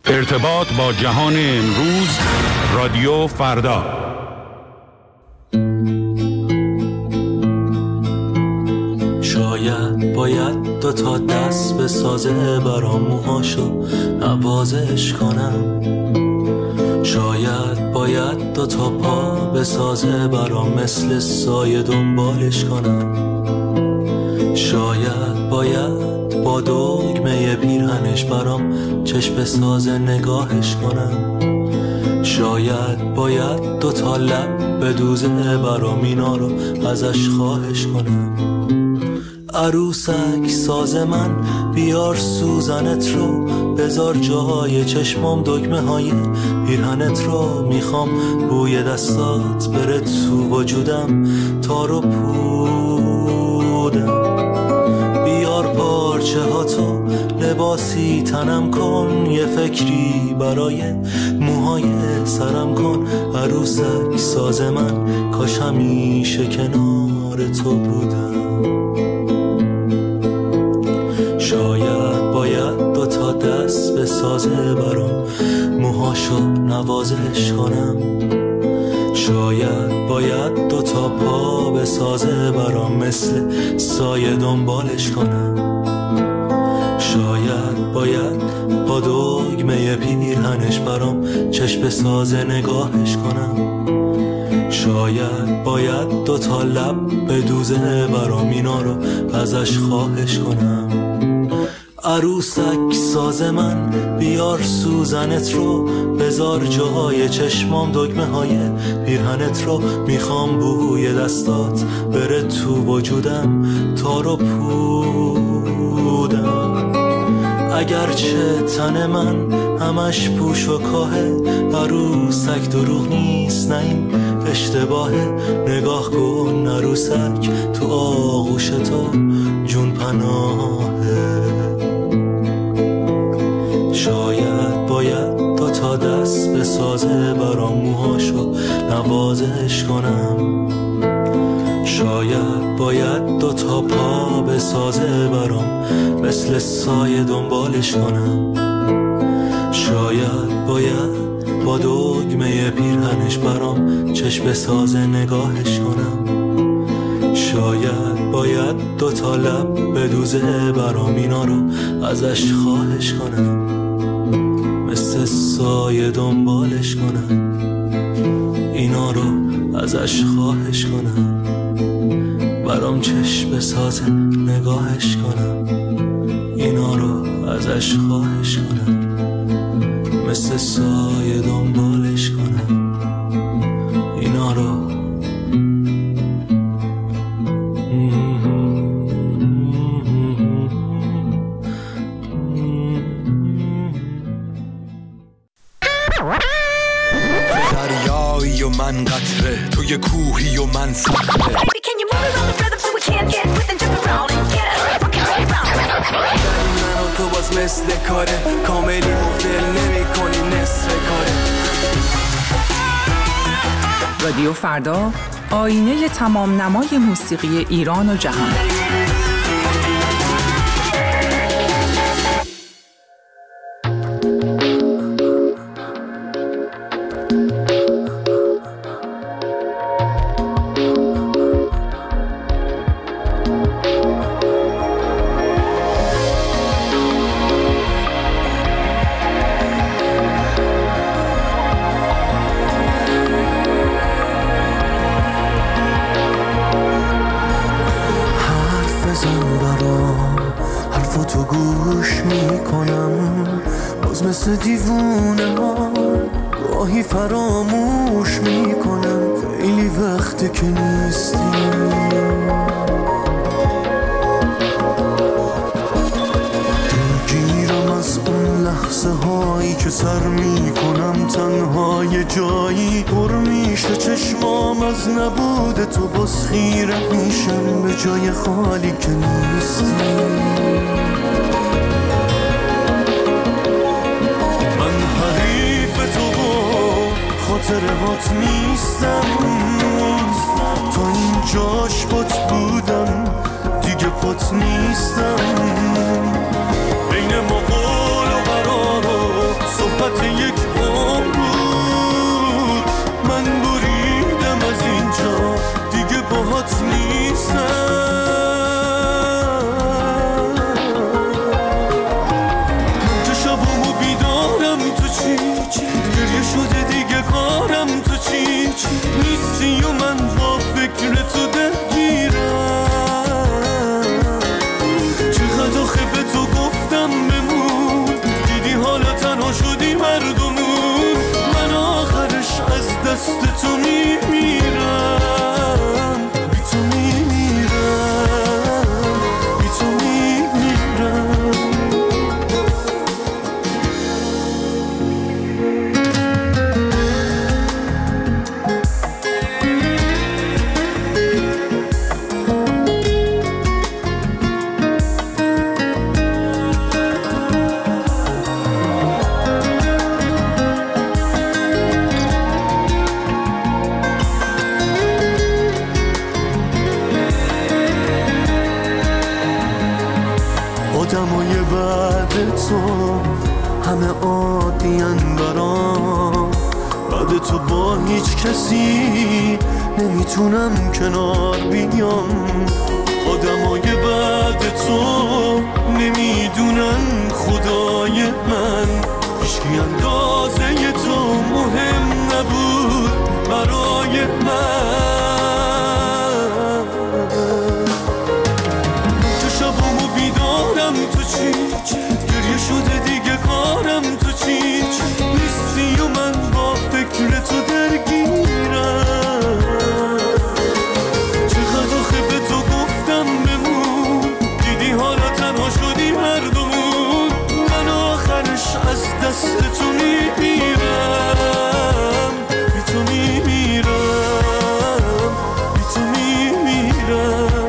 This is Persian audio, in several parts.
ارتباط با جهان امروز، رادیو فردا. شاید باید 2 تا دست بسازه برام موهاشو نوازش کنم، شاید باید 2 تا پا بسازه برام مثل سایه دنبالش کنم، شاید باید با دگمه پیرهنش برام چشم بسازه نگاهش کنم، شاید باید 2 تا لب بدوزه برام اینا رو ازش خواهش کنم. عروسک ساز من بیار سوزنت رو، بذار جاهای چشمام دگمه های پیرهنت رو، میخوام بوی دستات بره تو وجودم تا رو پودم، بیار پارچه ها تو لباسی تنم کن، یه فکری برای موهای سرم کن. عروسک ساز من کاش همیشه کنار تو بودم. شاید باید 2 تا دست بسازه برام موهاشو نوازش کنم، شاید باید 2 تا پا بسازه برام مثل سایه دنبالش کنم، شاید باید با دگمه پیرهنش برام چشم بسازه نگاهش کنم، شاید باید 2 تا لب بدوزه برام اینا رو ازش خواهش کنم. عروسک ساز من بیار سوزنت رو، بذار جاهای چشمام دگمه های پیرهنت رو، میخوام بوی دستات بره تو وجودم تا رو پودم. اگرچه تن من همش پوش و کاهه، عروسک دروغ نیست نه این اشتباهه، نگاه کن عروسک تو آغوش تو جون پناهه. شاید باید 2 تا دست بسازه برام موهاشو نوازش کنم، شاید باید 2 تا پا بسازه برام مثل سایه دنبالش کنم، شاید باید با دگمه پیرهنش برام چشم بسازه نگاهش کنم، شاید باید 2 تا لب بدوزه برام اینا رو ازش خواهش کنم، مثل سایه دنبالش کنم، اینا رو ازش خواهش کنم، برام چشم بسازه نگاهش کنم، اینا رو ازش خواهش کنم، مثل سایه دنبالش کنم، اینا رو. دریایی و من قطره، توی کوهی و من صخره، من و تو باز مثل کاره، کاملی مفل نمی کنی نصف کاره. رادیو فردا، آینه تمام نمای موسیقی ایران و جهان. حرفاتو گوش میکنم، باز مثل دیوونه ها گاهی فراموش میکنم، خیلی وقته که نیستی، دلگیرم از اون لحظه هایی که سر میکنم تنها یه جایی، پر میشه چشمام از نبود تو، باز خیره میشم به جای خالی که نیستی. من حریف تو و خاطرهات نیستم، تا اینجاش پات بودم دیگه پات نیستم، بین ما قول و قرار و صحبت راحت یک عمر من بریدم از اینجا دیگه باهات نیستم. که شبامو بیدارم تو چی گریه شده دیگه کارم تو چی نیستی و من با فکر تو درگیرم. چقدر آخه به تو گفتم بمون دیدی حالا تنها شدی مردمون. من آخرش از دست تو میمیرم بی تو میمیرم بی تو میمیرم. آدمای بعد تو همه عادی‌ان برام، بعد تو با هیچ کسی نمیتونم کنار بیام. آدمای بعد تو نمیدونن خدای من هیچکی اندازه تو مهم نبود برای من. که شبامو بیدارم تو چی گریه شده دیگه کارم تو چی نیستی و من با فکر تو درگیرم. چقدر آخه به تو گفتم بمون دیدی حالا تنها شدی مردمون. من آخرش از دست تو میمیرم بی تو میمیرم بی تو میمیرم.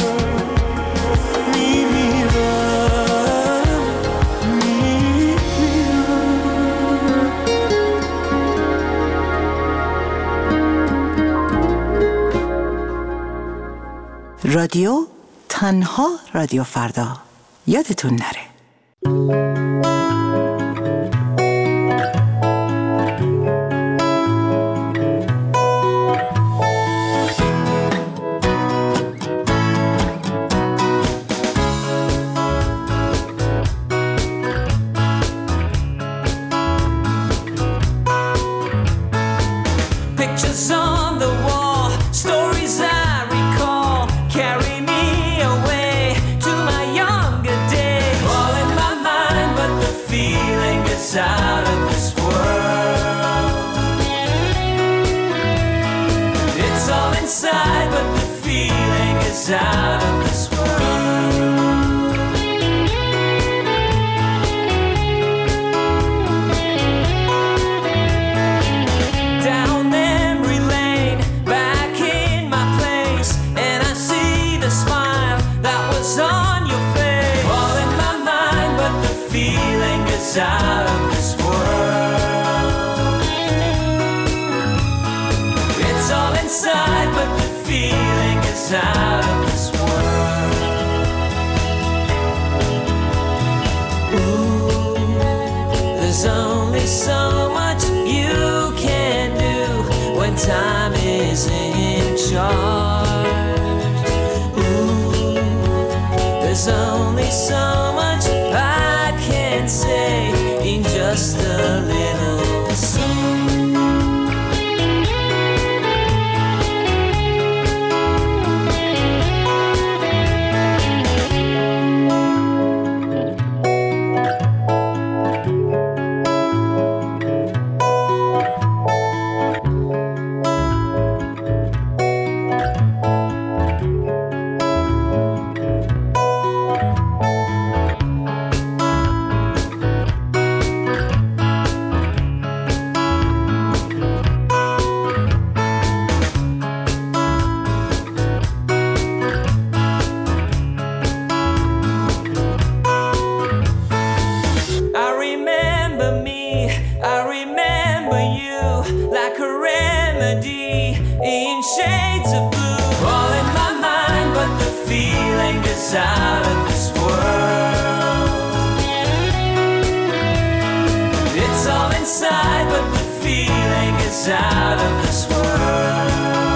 رادیو تنها رادیو فردا، یادتون نره. Pictures on the wall, stories I recall, carry me away to my younger days. All in my mind, but the feeling is out of this world. It's all inside, but the feeling is out of this world. Down memory lane, back in my place, and I see the smile that was on your face. All in my mind, but the feeling is out of this world. It's all inside, but the feeling is out of this world. Ooh, there's only so much you can do when time is in charge. Ooh, there's only so much I can say in just a little song. inside, but the feeling is out of this world.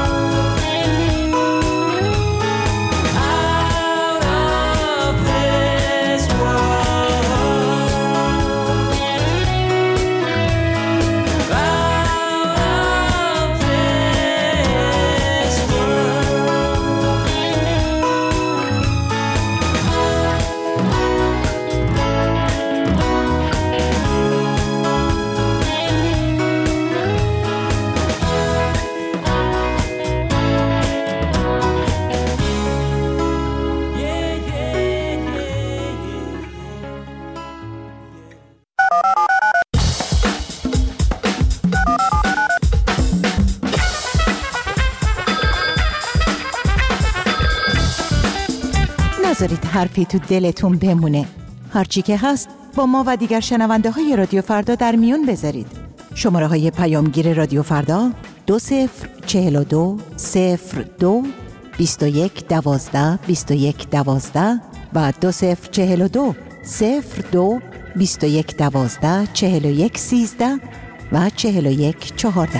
نذارید حرفی تو دلتون بمونه. هرچی که هست با ما و دیگر شنونده های رادیو فردا در میون بذارید. شماره های پیامگیر رادیو فردا 2042 02 21 12 21 12 و 2042 02 21 12 41 13 و 41 14.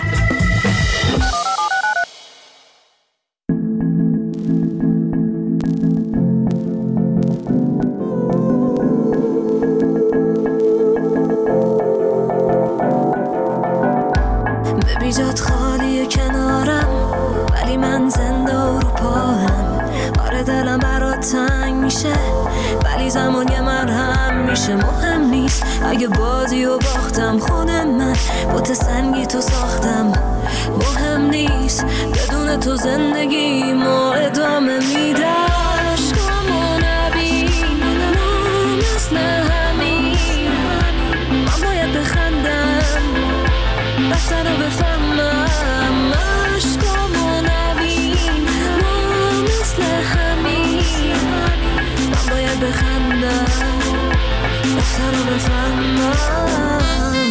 جات خالی کنارم ولی من زنده و رو پاهم. آره دلم برات تنگ میشه ولی زمان یه مرهم میشه. مهم نیست اگه بازی و باختم، خونه من بوت سنگی تو ساختم. مهم نیست بدون تو زندگی ما ادامه میدم. عشقامو نبین مثل همین، من باید بخندم رفتن رو بفهمم. عشقامو نبین ما مثل همین، من باید بخندم رفتن رو بفهمم.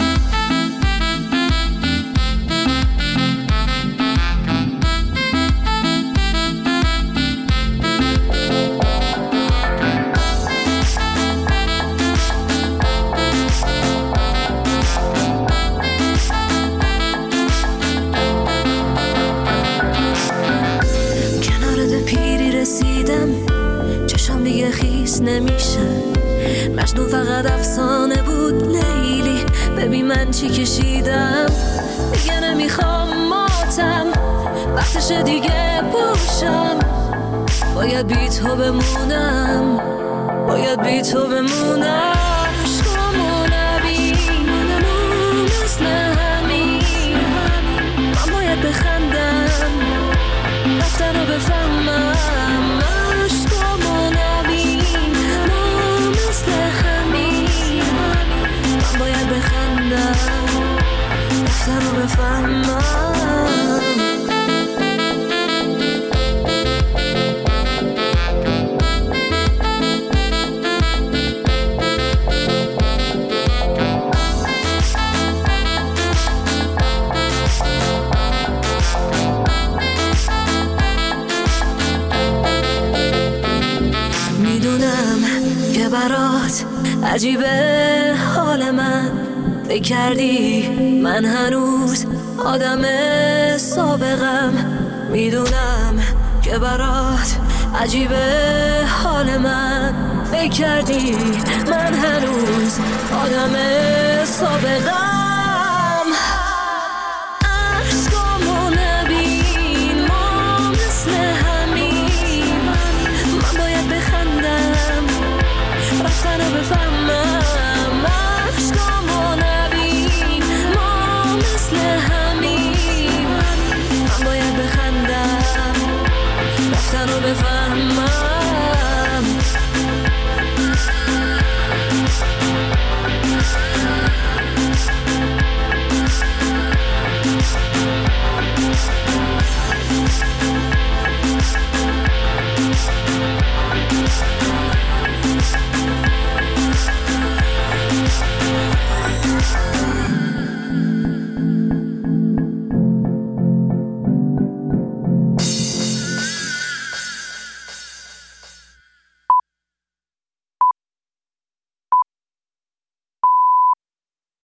چشم دیگه خیس نمیشن، مجنون فقط افسانه بود. لیلی ببین من چی کشیدم، دیگه نمیخوام ماتم، وقتشه دیگه پوشم. باید بی تو بمونم، باید بی تو بمونم. عشقامو نبین مثل همین، من باید بخندم رفتن رو بفهمم. عشقامو نبین ما مثل همین، من باید بخندم رفتن رو بفهمم. برات عجیبه حال من، فکر کردی من هنوز آدم سابقم. میدونم که برات عجیبه حال من، فکر کردی من هنوز آدم سابقم.